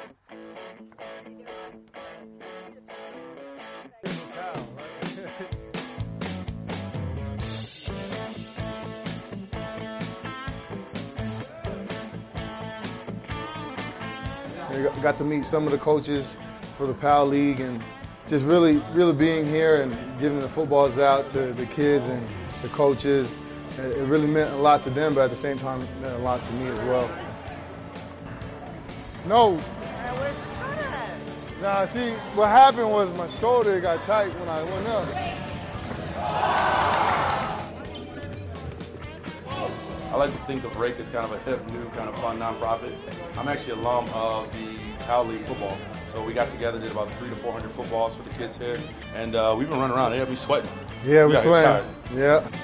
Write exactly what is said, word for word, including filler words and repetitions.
I got to meet some of the coaches for the PAL League, and just really, really being here and giving the footballs out to the kids and the coaches. It really meant a lot to them, but at the same time, it meant a lot to me as well. No. Where's the shoulder at? Nah, see, what happened was my shoulder got tight when I went up. I like to think of Rake as kind of a hip, new, kind of fun nonprofit. I'm actually an alum of the PAL League football. So we got together, did about three to four hundred footballs for the kids here, and uh, we've been running around. They'll be sweating. Yeah, we, we sweating. Yeah.